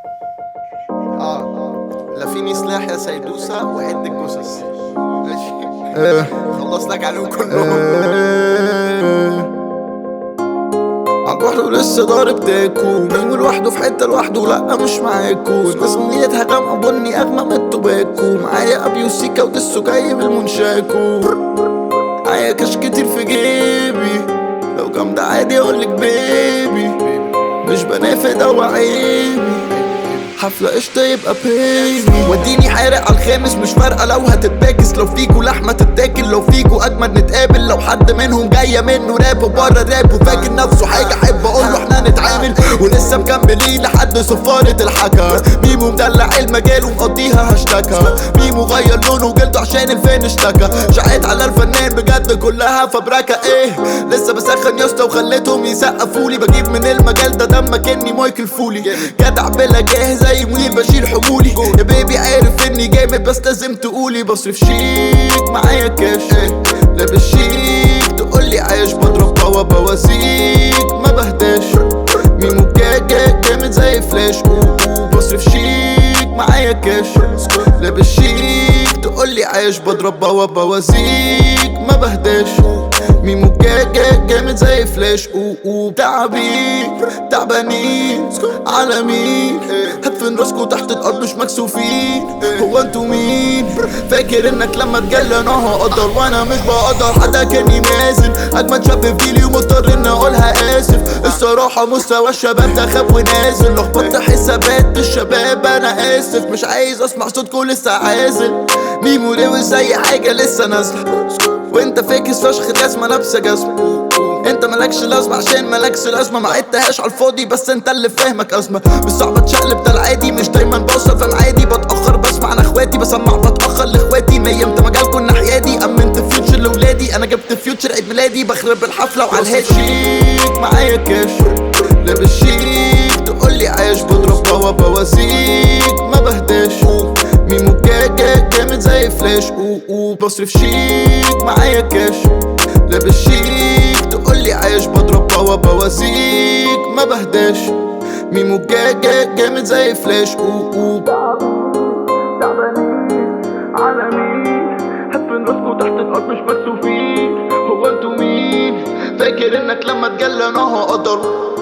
لا فيني سلاح يا سيدوسة وعد الجثث. ماشي. خلص لك عليهم كلهم. عالبحر ولسه ضارب تاكو، مين لوحده في حته لوحده، لا مش معاكو. الناس نيتها غامقه بني اغمق من التوباكو. معايا ابي وسيكا ودسو جاي بالمنشاكو. معايا كاش كتير في جيبي، لو جامدة عادي اقولك بيبي. مش بنافق ده وعيبي، حفلة قشطة يبقى بيبي. وديني حارق عالخامس مش فارقة لو هتتباكس. لو فيكو لحمة تتاكل، لو فيكو أجمد نتقابل. لو حد منهم جاية منه راب وبره الراب وفاكر نفسه حاجة، أحب أقوله احنا نتعامل. ولسه مكملين لحد صفارة الحكا. ميمو مدلع المجال ومقضيها هاشتاكا. ميمو غير لونه وجلده عشان الفين اشتكى. شقيت على الفنان بجد كلها فبركة. ايه لسه بسخن يا اسطى وخليتهم يسقفولي. بجيب من المجال ده دمك اني مايكل فولي. جدع بلا جاهز زي منير بشيل حمولي. يا بيبي عارف اني جامد بس لازم تقولي. بصرف شيك معايا كاش، لابس شيك تقولي عايش. بضرب بوا بوازيك ما بهداش. ميمو جامد زي فلاش. بصرف شيك معايا كاش، لابس شيك تقولي عايش. بضرب بوا بوازيك ما بهداش. ميمو جامد زي فلاش. تعبانين على مين؟ هدفن راسكو تحت الارض مش مكسوفين. هو انتو مين؟ فاكر انك لما تجلى انا هقدر، وانا مش بقدر. حدا كاني مازن اجمد شاب في جيلي ومضطر اني اقولها اسف. الصراحة مستوى الشباب ده خاب ونازل. لخبطت حسابات الشباب انا اسف. مش عايز اسمع صوتكو لسه عازل. ميمو روش زي حاجة لسه نازلة، وانت فاكس فشخ جزمة لابسة جزمة. انت ملكش لازمة عشان ملكش لازمة. ما عدتهاش عالفاضي بس انت اللي فاهمك ازمة. مش صعب اتشقلب ده العادي، مش دايما بوصل فاهم عادي. بتأخر بسمع انا اخواتي، بسمع بتأخر لاخواتي. نيمت مجالكوا الناحية دي، امنت فيوتشر لولادي. انا جبت فيوتشر عيد ميلادي، بخرب الحفلة وعلى الهادي. شيك معايا كاش، لابس شيك تقولي عايش. بضرب بوا بوازيك ما بهداش. ميمو جامد زي فلاش. بصرف شيك معايا كاش، لابس شيك تقولي عايش. بضرب بوا بوازيك ما بهداش. ميمو جامد زي فلاش. تعبانين على مين؟ هدفن راسكو تحت الارض مش مكسوفين. هو انتو مين؟ فاكر انك لما تجلى انا هقدر.